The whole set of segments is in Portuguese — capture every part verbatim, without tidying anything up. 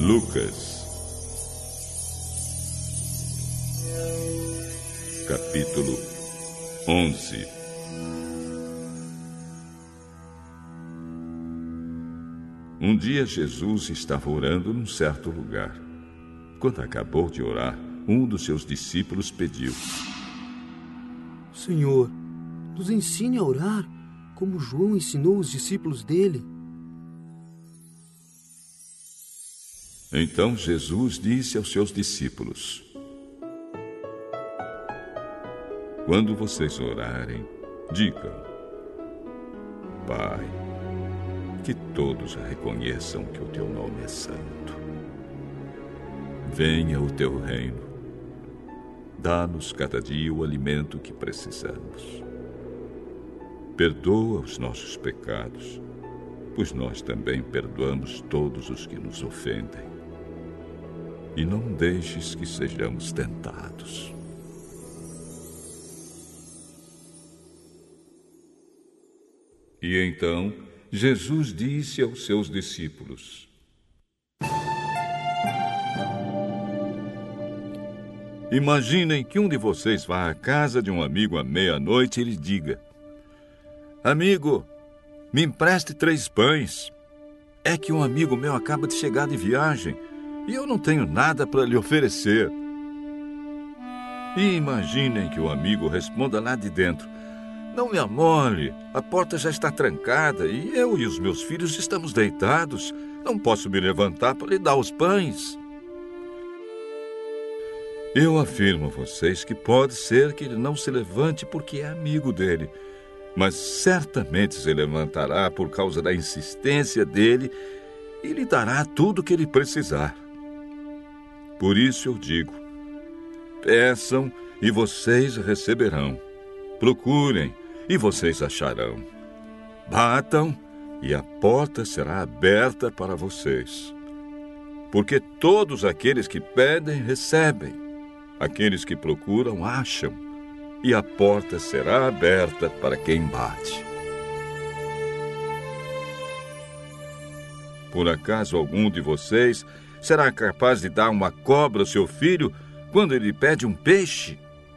Lucas, capítulo onze. Um dia Jesus estava orando num certo lugar. Quando acabou de orar, um dos seus discípulos pediu: Senhor, nos ensine a orar, como João ensinou os discípulos dele. Então Jesus disse aos seus discípulos: Quando vocês orarem, digam: Pai, que todos reconheçam que o teu nome é santo. Venha o teu reino. Dá-nos cada dia o alimento que precisamos. Perdoa os nossos pecados, pois nós também perdoamos todos os que nos ofendem. E não deixes que sejamos tentados. E então Jesus disse aos seus discípulos: Imaginem que um de vocês vá à casa de um amigo à meia-noite e lhe diga: Amigo, me empreste três pães. É que um amigo meu acaba de chegar de viagem e eu não tenho nada para lhe oferecer. E imaginem que o amigo responda lá de dentro: Não me amole, a porta já está trancada e eu e os meus filhos estamos deitados. Não posso me levantar para lhe dar os pães. Eu afirmo a vocês que pode ser que ele não se levante porque é amigo dele, mas certamente se levantará por causa da insistência dele e lhe dará tudo o que ele precisar. Por isso eu digo: peçam e vocês receberão. Procurem e vocês acharão. Batam e a porta será aberta para vocês. Porque todos aqueles que pedem, recebem. Aqueles que procuram, acham. E a porta será aberta para quem bate. Por acaso algum de vocês será capaz de dar uma cobra ao seu filho quando ele pede um peixe?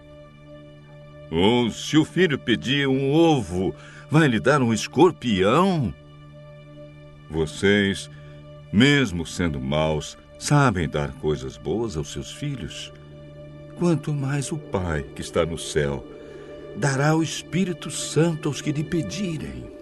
Ou se o filho pedir um ovo, vai lhe dar um escorpião? Vocês, mesmo sendo maus, sabem dar coisas boas aos seus filhos. Quanto mais o Pai, que está no céu, dará o Espírito Santo aos que lhe pedirem.